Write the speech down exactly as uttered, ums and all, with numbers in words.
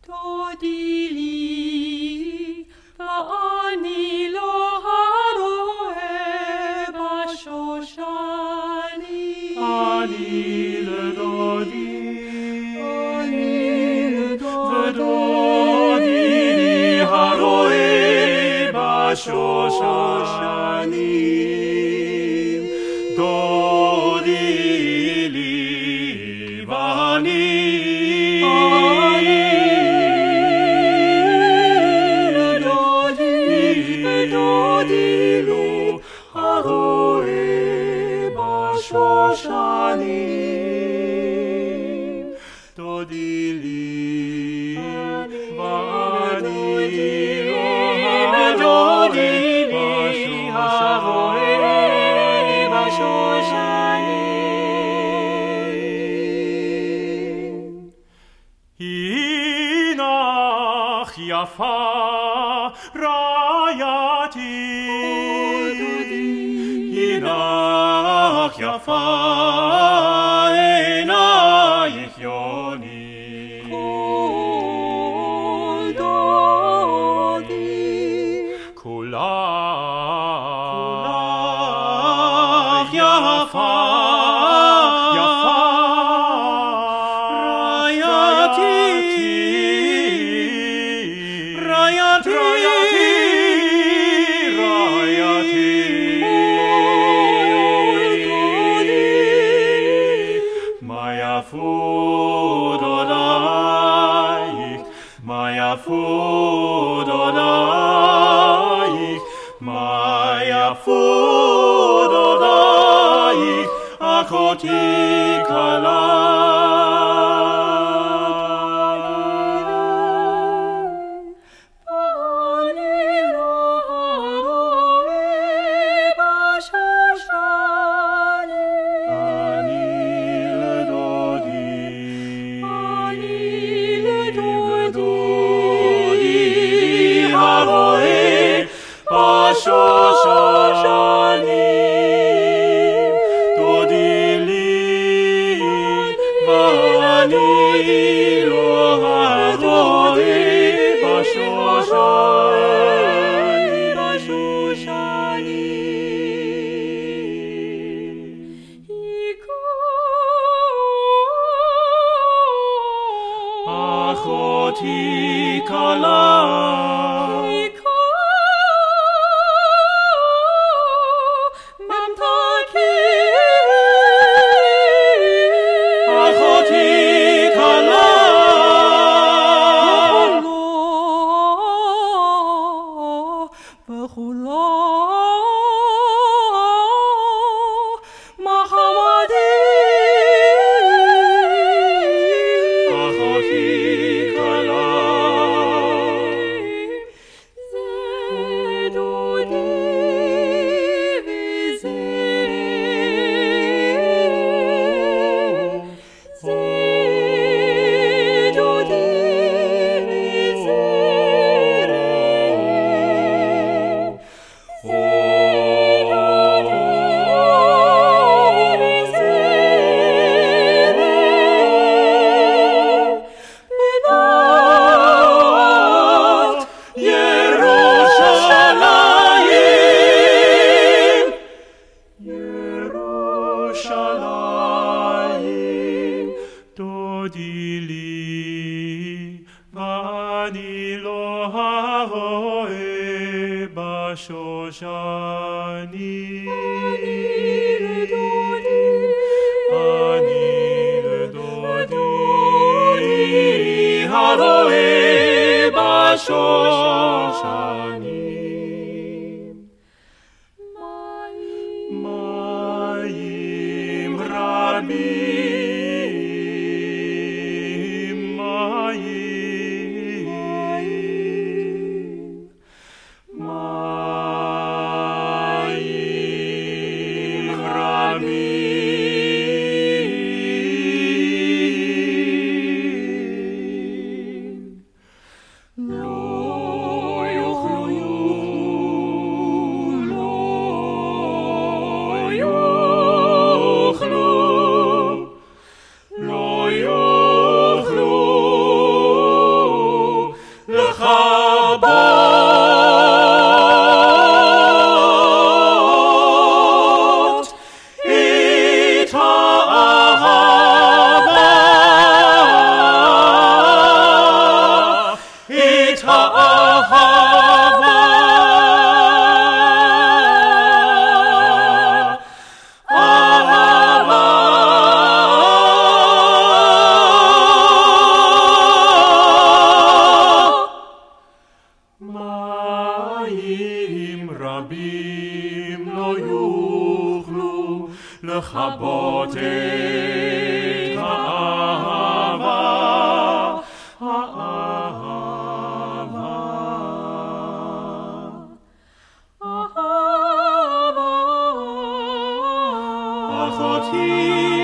דודי ואני לא הרואה בשושנים. אני לדודי, אני לדודי, ודודי לי הרואה בשושנים. דודי לי ואני דודי לו הרואה בשושנים. דודי לי ואני דודי לי הרואה בשושנים. הינך יפה רעייתי, הינך יפה עינייך יוני, כל דודי כולך יפה יפה רעייתי יפות עלייך, מה יפות עלייך, מה יפות עלייך, אחותי כלה. בשושנים, דודי לי ואני לא הרואה בשושנים, בשושנים. אחותי כלה, דודי לי ואני לא הרואה בשושנים. אני לדודי הרואה בשושנים. מים רבים, מים, מים רבים, לא יוכלו האהבה. מים רבים לא יוכלו לכבות את האהבה, האהבה. אחותי